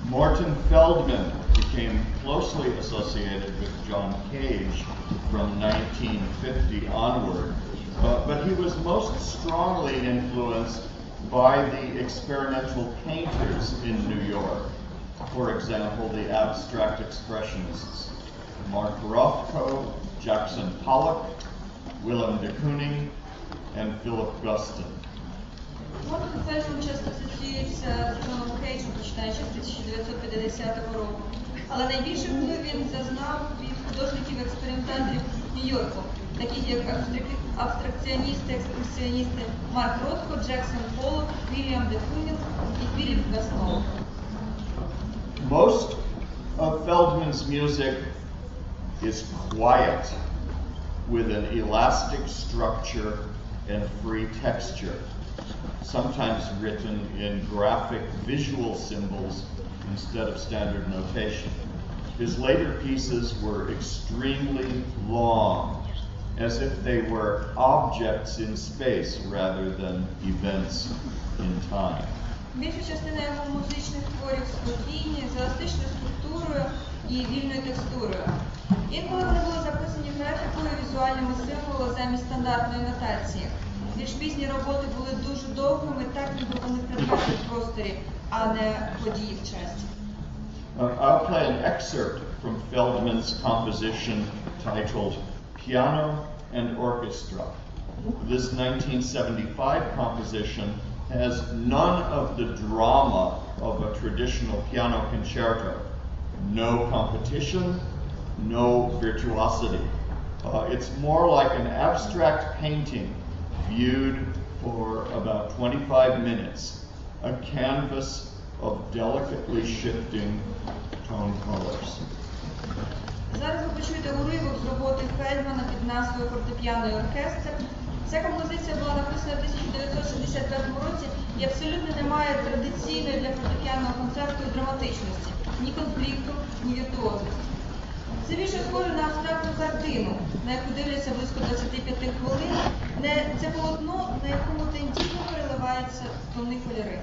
Morton Feldman became closely associated with John Cage from 1950 onward, but he was most strongly influenced by the experimental painters in New York. For example, the abstract expressionists, Mark Rothko, Jackson Pollock, Willem de Kooning, and Philip Guston. Мортон Фельдман часто асоціюється з Джоном Кейджем, починаючи з 1950 року. Але найбільше вплив він зазнав від художників-експериментаторів Нью-Йорку, таких як абстракціоністи, експресіоністи Марк Ротко, Джексон Поллок, Вільям де Кунінг і Філіп Гастон. Most of Feldman's music is quiet, with an elastic structure and free texture, sometimes written in graphic visual symbols instead of standard notation. His later pieces were extremely long, as if they were objects in space rather than events in time. Більша частина його музичних творів спокійні, з еластичною структурою і вільною текстурою. Інколи вони були записані графікою і візуальними символами замість стандартної нотації. Більш пізні роботи були дуже довгими, так ніби вони предмети в просторі, а не події в часі. I'll play an excerpt from Feldman's composition titled Piano and Orchestra. This 1975 composition has none of the drama of a traditional piano concerto. No competition, no virtuosity. It's more like an abstract painting viewed for about 25 minutes, a canvas of delicately shifting tone colors. Зараз ви почуєте уривок з роботи Фельдмана під назвою «Фортепіано і оркестр». Ця композиція була написана в 1965 році і абсолютно не має традиційної для фортепіаного концерту драматичності, ні конфлікту, ні віртуозності. Це більше схоже на абстрактну картину, на яку дивляться близько 25 хвилин. Це полотно, на якому тендітно переливаються тонні кольори.